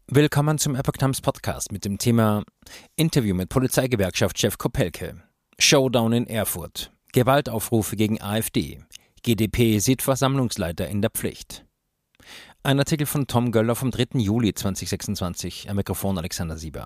Willkommen zum Epoch Times Podcast mit dem Thema Interview mit Polizeigewerkschaftschef Kopelke, Showdown in Erfurt, Gewaltaufrufe gegen AfD, GdP sieht Versammlungsleiter in der Pflicht. Ein Artikel von Tom Göller vom 3. Juli 2026, am Mikrofon Alexander Sieber.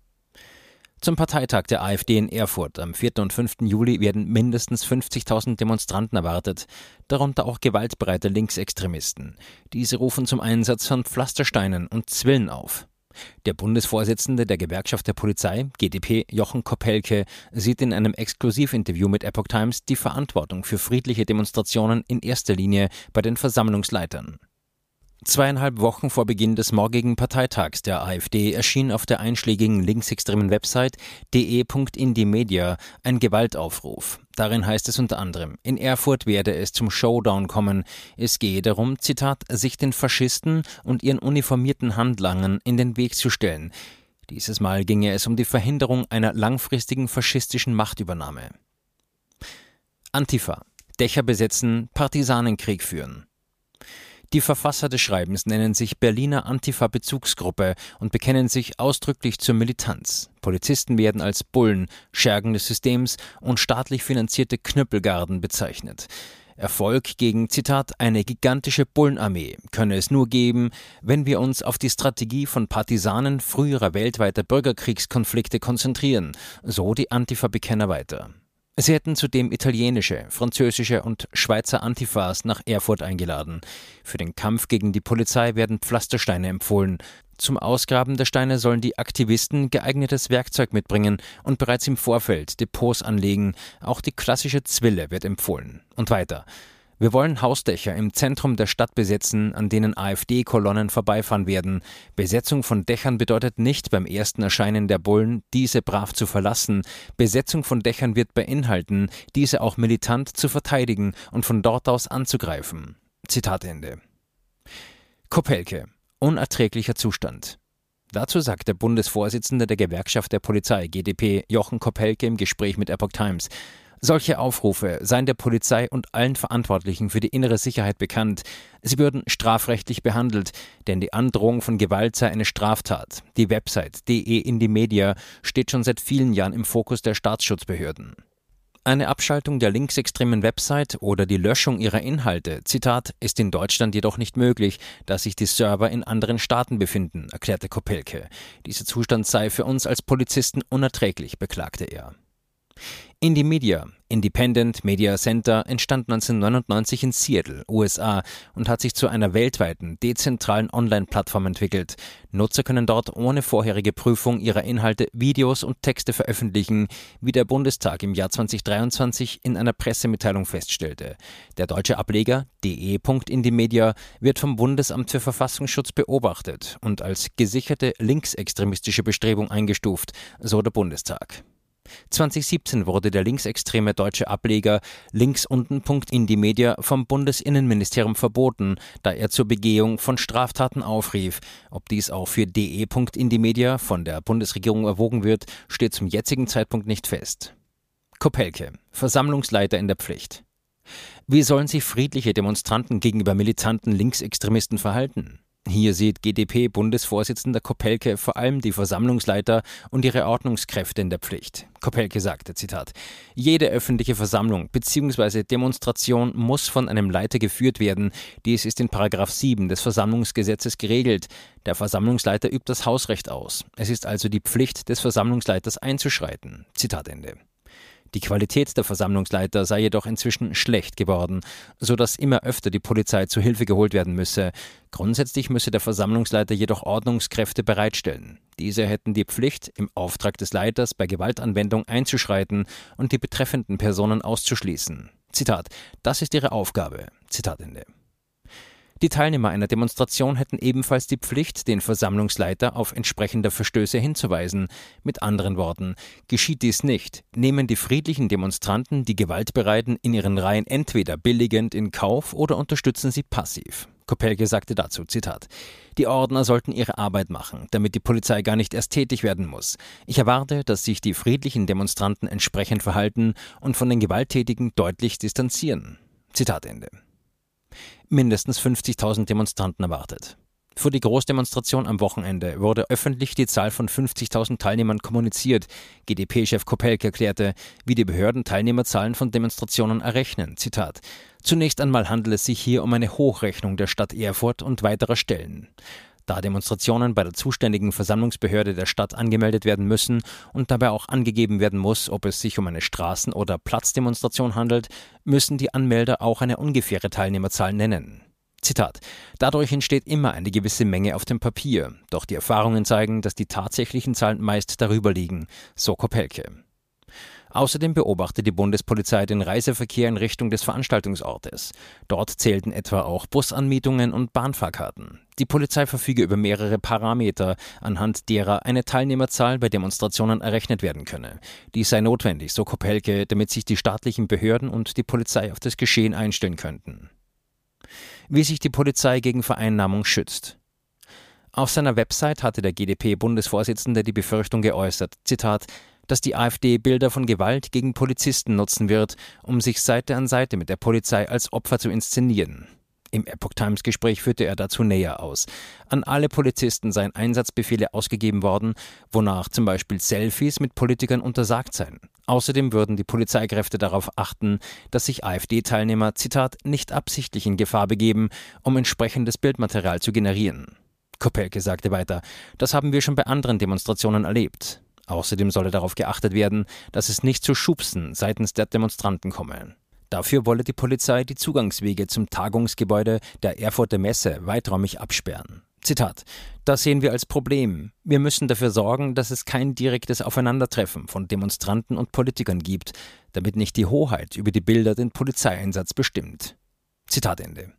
Zum Parteitag der AfD in Erfurt am 4. und 5. Juli werden mindestens 50.000 Demonstranten erwartet, darunter auch gewaltbereite Linksextremisten. Diese rufen zum Einsatz von Pflastersteinen und Zwillen auf. Der Bundesvorsitzende der Gewerkschaft der Polizei, GdP, Jochen Kopelke, sieht in einem Exklusivinterview mit Epoch Times die Verantwortung für friedliche Demonstrationen in erster Linie bei den Versammlungsleitern. 2,5 Wochen vor Beginn des morgigen Parteitags der AfD erschien auf der einschlägigen linksextremen Website de.indimedia ein Gewaltaufruf. Darin heißt es unter anderem, in Erfurt werde es zum Showdown kommen. Es gehe darum, Zitat, sich den Faschisten und ihren uniformierten Handlangern in den Weg zu stellen. Dieses Mal ginge es um die Verhinderung einer langfristigen faschistischen Machtübernahme. Antifa. Dächer besetzen, Partisanenkrieg führen. Die Verfasser des Schreibens nennen sich Berliner Antifa-Bezugsgruppe und bekennen sich ausdrücklich zur Militanz. Polizisten werden als Bullen, Schergen des Systems und staatlich finanzierte Knüppelgarden bezeichnet. Erfolg gegen, Zitat, eine gigantische Bullenarmee könne es nur geben, wenn wir uns auf die Strategie von Partisanen früherer weltweiter Bürgerkriegskonflikte konzentrieren, so die Antifa-Bekenner weiter. Sie hätten zudem italienische, französische und Schweizer Antifas nach Erfurt eingeladen. Für den Kampf gegen die Polizei werden Pflastersteine empfohlen. Zum Ausgraben der Steine sollen die Aktivisten geeignetes Werkzeug mitbringen und bereits im Vorfeld Depots anlegen. Auch die klassische Zwille wird empfohlen. Und weiter. Wir wollen Hausdächer im Zentrum der Stadt besetzen, an denen AfD-Kolonnen vorbeifahren werden. Besetzung von Dächern bedeutet nicht beim ersten Erscheinen der Bullen, diese brav zu verlassen. Besetzung von Dächern wird beinhalten, diese auch militant zu verteidigen und von dort aus anzugreifen. Zitat Ende. Kopelke. Unerträglicher Zustand. Dazu sagt der Bundesvorsitzende der Gewerkschaft der Polizei, GdP, Jochen Kopelke im Gespräch mit Epoch Times. Solche Aufrufe seien der Polizei und allen Verantwortlichen für die innere Sicherheit bekannt. Sie würden strafrechtlich behandelt, denn die Androhung von Gewalt sei eine Straftat. Die Website de.indimedia steht schon seit vielen Jahren im Fokus der Staatsschutzbehörden. Eine Abschaltung der linksextremen Website oder die Löschung ihrer Inhalte, Zitat, ist in Deutschland jedoch nicht möglich, da sich die Server in anderen Staaten befinden, erklärte Kopelke. Dieser Zustand sei für uns als Polizisten unerträglich, beklagte er. Indimedia, Independent Media Center, entstand 1999 in Seattle, USA und hat sich zu einer weltweiten, dezentralen Online-Plattform entwickelt. Nutzer können dort ohne vorherige Prüfung ihrer Inhalte Videos und Texte veröffentlichen, wie der Bundestag im Jahr 2023 in einer Pressemitteilung feststellte. Der deutsche Ableger de.indimedia wird vom Bundesamt für Verfassungsschutz beobachtet und als gesicherte linksextremistische Bestrebung eingestuft, so der Bundestag. 2017 wurde der linksextreme deutsche Ableger linksunten.indimedia vom Bundesinnenministerium verboten, da er zur Begehung von Straftaten aufrief. Ob dies auch für de.indimedia von der Bundesregierung erwogen wird, steht zum jetzigen Zeitpunkt nicht fest. Kopelke, Versammlungsleiter in der Pflicht. Wie sollen sich friedliche Demonstranten gegenüber militanten Linksextremisten verhalten? Hier sieht GdP-Bundesvorsitzender Kopelke vor allem die Versammlungsleiter und ihre Ordnungskräfte in der Pflicht. Kopelke sagte, Zitat, jede öffentliche Versammlung bzw. Demonstration muss von einem Leiter geführt werden. Dies ist in § 7 des Versammlungsgesetzes geregelt. Der Versammlungsleiter übt das Hausrecht aus. Es ist also die Pflicht des Versammlungsleiters einzuschreiten. Zitat Ende. Die Qualität der Versammlungsleiter sei jedoch inzwischen schlecht geworden, sodass immer öfter die Polizei zu Hilfe geholt werden müsse. Grundsätzlich müsse der Versammlungsleiter jedoch Ordnungskräfte bereitstellen. Diese hätten die Pflicht, im Auftrag des Leiters bei Gewaltanwendung einzuschreiten und die betreffenden Personen auszuschließen. Zitat, das ist ihre Aufgabe. Zitat Ende. Die Teilnehmer einer Demonstration hätten ebenfalls die Pflicht, den Versammlungsleiter auf entsprechende Verstöße hinzuweisen. Mit anderen Worten, geschieht dies nicht, nehmen die friedlichen Demonstranten die Gewaltbereiten in ihren Reihen entweder billigend in Kauf oder unterstützen sie passiv. Kopelke sagte dazu, Zitat, die Ordner sollten ihre Arbeit machen, damit die Polizei gar nicht erst tätig werden muss. Ich erwarte, dass sich die friedlichen Demonstranten entsprechend verhalten und von den Gewalttätigen deutlich distanzieren. Zitat Ende. Mindestens 50.000 Demonstranten erwartet. Für die Großdemonstration am Wochenende wurde öffentlich die Zahl von 50.000 Teilnehmern kommuniziert. GdP-Chef Kopelke erklärte, wie die Behörden Teilnehmerzahlen von Demonstrationen errechnen. Zitat: Zunächst einmal handelt es sich hier um eine Hochrechnung der Stadt Erfurt und weiterer Stellen. Da Demonstrationen bei der zuständigen Versammlungsbehörde der Stadt angemeldet werden müssen und dabei auch angegeben werden muss, ob es sich um eine Straßen- oder Platzdemonstration handelt, müssen die Anmelder auch eine ungefähre Teilnehmerzahl nennen. Zitat: Dadurch entsteht immer eine gewisse Menge auf dem Papier, doch die Erfahrungen zeigen, dass die tatsächlichen Zahlen meist darüber liegen, so Kopelke. Außerdem beobachtet die Bundespolizei den Reiseverkehr in Richtung des Veranstaltungsortes. Dort zählten etwa auch Busanmietungen und Bahnfahrkarten. Die Polizei verfüge über mehrere Parameter, anhand derer eine Teilnehmerzahl bei Demonstrationen errechnet werden könne. Dies sei notwendig, so Kopelke, damit sich die staatlichen Behörden und die Polizei auf das Geschehen einstellen könnten. Wie sich die Polizei gegen Vereinnahmung schützt. Auf seiner Website hatte der GdP-Bundesvorsitzende die Befürchtung geäußert, Zitat, dass die AfD Bilder von Gewalt gegen Polizisten nutzen wird, um sich Seite an Seite mit der Polizei als Opfer zu inszenieren. Im Epoch-Times-Gespräch führte er dazu näher aus. An alle Polizisten seien Einsatzbefehle ausgegeben worden, wonach zum Beispiel Selfies mit Politikern untersagt seien. Außerdem würden die Polizeikräfte darauf achten, dass sich AfD-Teilnehmer, Zitat, nicht absichtlich in Gefahr begeben, um entsprechendes Bildmaterial zu generieren. Kopelke sagte weiter, das haben wir schon bei anderen Demonstrationen erlebt. Außerdem solle darauf geachtet werden, dass es nicht zu Schubsen seitens der Demonstranten komme. Dafür wolle die Polizei die Zugangswege zum Tagungsgebäude der Erfurter Messe weiträumig absperren. Zitat: Das sehen wir als Problem. Wir müssen dafür sorgen, dass es kein direktes Aufeinandertreffen von Demonstranten und Politikern gibt, damit nicht die Hoheit über die Bilder den Polizeieinsatz bestimmt. Zitat Ende.